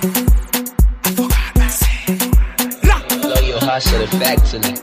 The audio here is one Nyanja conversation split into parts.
Blow your hustle factory.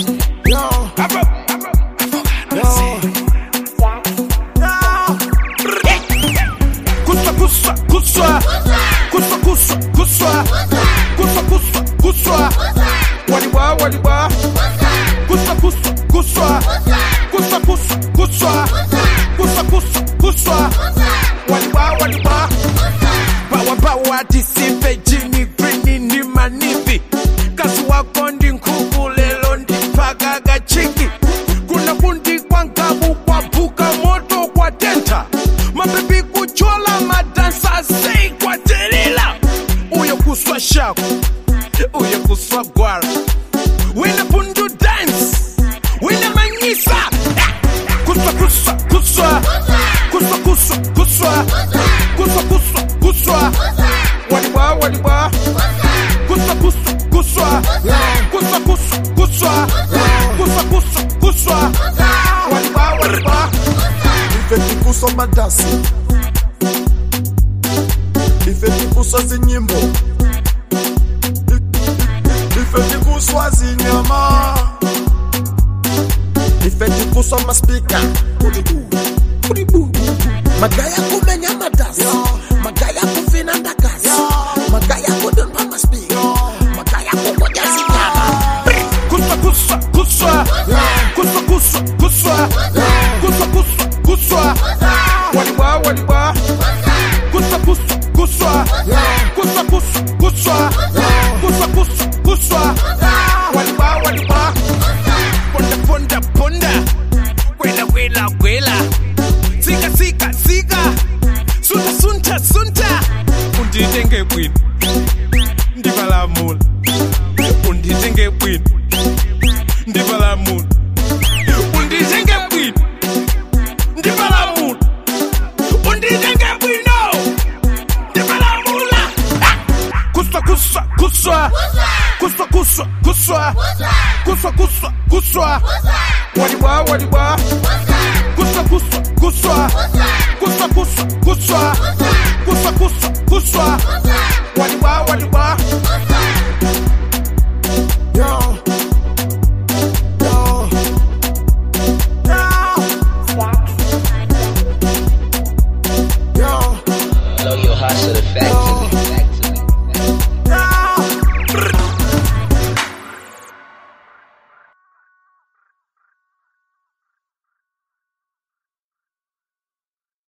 Madasi ifeti kuswazi nyimbo ifeti kuswazi nyama ifeti kuswa maspika magaya kumenya madasi magaya kufina ndakasi magaya kudumpa maspika magaya kumojazi nyama kuswa waliba kuswa waliba ponda gwela sika sunta unditenge bwini ndibalamula unditenge bwini ndibalamula unditenge bwini ndibalamula unditenge bwino ndibalamula kuswa waliba kuswa waliba